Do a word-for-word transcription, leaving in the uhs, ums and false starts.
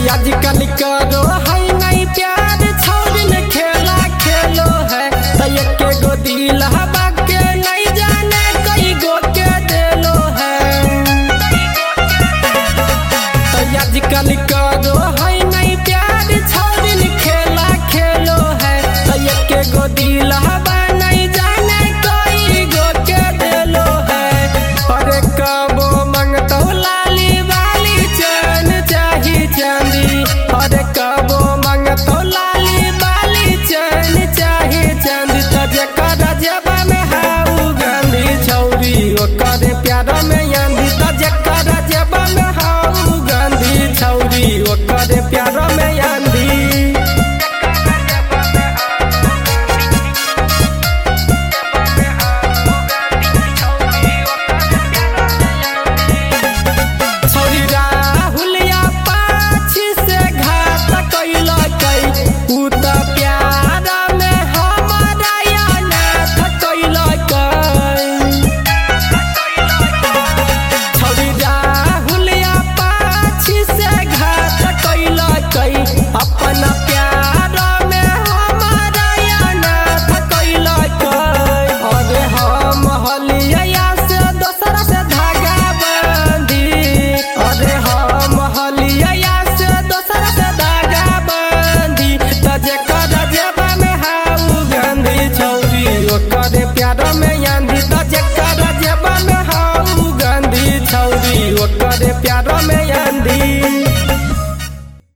आजकल करो है नहीं प्यार छोड़ खेला खेलो है तो एक गो दिल हवा के नहीं जाने कई गो के देलो है तो आजकल करो है नहीं प्यार छोड़ खेला खेलो है तो एक गो दिल हवा नहीं जाने कई गो के देलो है। अरे कबो मंगतो लाली वाली चैन चाही चांदी अरे कबो मंगतो लाली वाली चैन चाही चांदी तो जकर जबा में हाउ गांधी छौरी ओकर प्यार में आंधी तो जकर जबा में हाउ गांधी छौरी ओकर प्यार में आंधी। अपना